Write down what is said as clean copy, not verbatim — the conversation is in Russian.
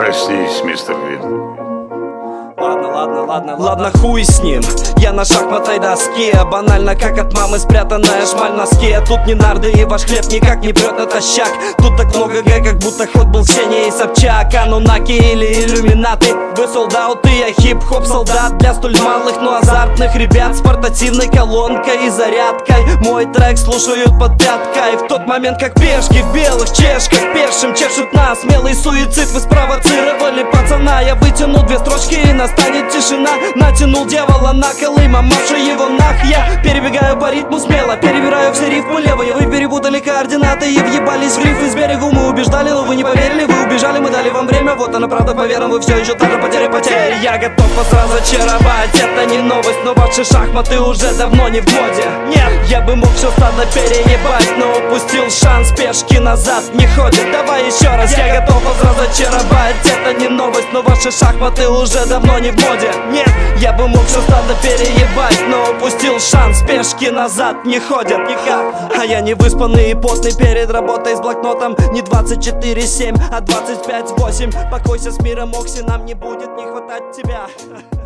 Проснись, мистер Грин. Ладно, хуй с ним. Я на шахматной доске, банально как от мамы спрятанная шмаль в носке. Тут не нарды и ваш хлеб никак не прет натощак. Тут так много г, как будто ход был Ксения и Собчак. Анунаки или иллюминаты, вы солдаты, я хип-хоп солдат. Для столь малых, но азартных ребят с портативной колонкой и зарядкой. Мой трек слушают под пяткой. В тот момент, как пешки в белых чешках пешим чешут нас. Смелый суицид вы спровоцировали пацана. Я вытянул две строчки и настанет тишина. Натянул дьявола на колы, мамаша его нах. Я перебегаю по ритму смело, перебираю все рифмы левые. Вы перепутали координаты и въебались в рифы с берегу. Мы убеждали, но вы не поверили, вы убежали. Мы дали вам время, вот она правда, поверим. Вы все еще та же потеря. Я готов вас разочаровать, это не новость, но ваши шахматы уже давно не в моде. Нет, я бы мог все стадо переебать, но упустил шанс, пешки назад не ходят. Давай еще раз, я готов вас разочаровать, это не новость, но ваши шахматы уже давно не в моде. Нет, я бы мог все стадо переебать, но упустил шанс, пешки назад не ходят никак. А я не выспанный и потный перед работой с блокнотом. Не 24/7, а 25/8. Покойся с миром, Окси, нам не будет не хватать тебя.